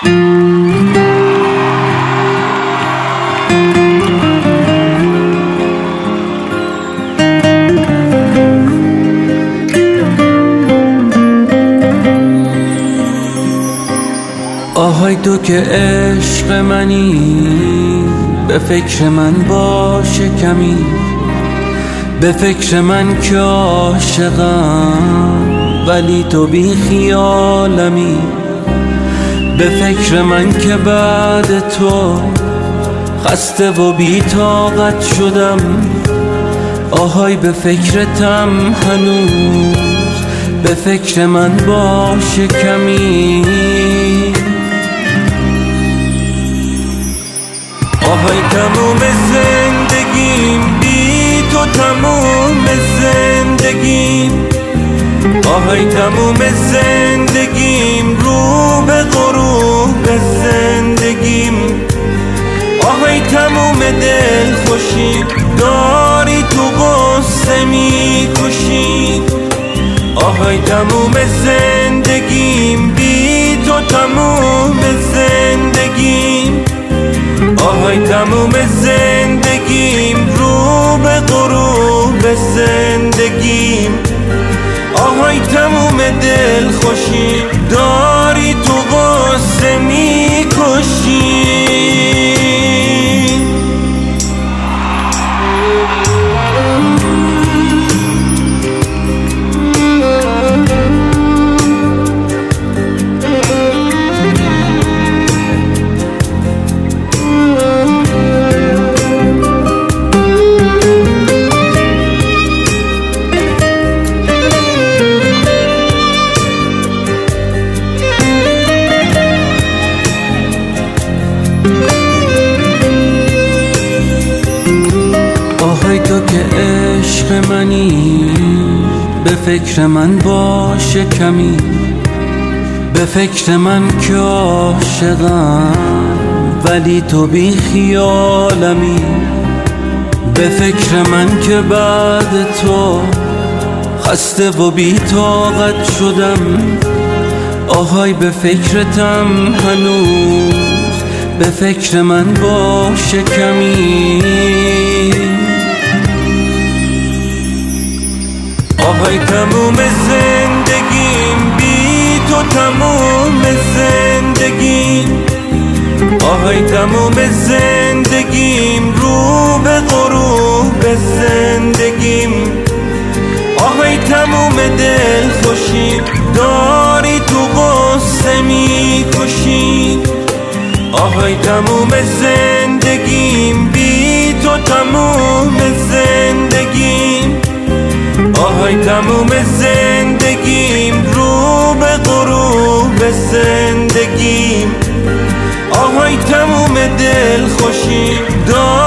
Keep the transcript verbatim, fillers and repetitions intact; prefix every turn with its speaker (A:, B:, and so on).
A: آهای تو که عشق منی، به فکر من باشه کمی، به فکر من که عاشقم ولی تو بی خیالمی، به فکر من که بعد تو خسته و بی طاقت شدم. آهای به فکرتم هنوز، به فکر من باشه کمی. آهای تموم زندگیم بی تو، تموم زندگیم. آهای تموم زندگیم رو به غروب زندگیم. آهای تموم دل خوشی داری تو غصه می کشی. آهای تموم زندگیم بی تو، تموم زندگیم. آهای تموم زندگیم رو به غروب زندگیم. آهای تموم دل خوشی داری تو غصه می کشی. آهای تو که عشق منی، به فکر من باشه کمی، به فکر من که عاشقم ولی تو بی خیالمی، به فکر من که بعد تو خسته و بی طاقت شدم. آهای به فکرتم هنوز، به فکر من باشه کمی. آهای تموم زندگیم بی تو، تموم زندگیم. آهای تموم زندگیم رو به غروب زندگیم. آهای تموم دل خوشی داری تو غصه می کشی. آهای تموم زندگیم بی تو، تموم زندگیم. آهای تموم زندگیم رو به غروب زندگیم. آهای تموم دل خوشی داری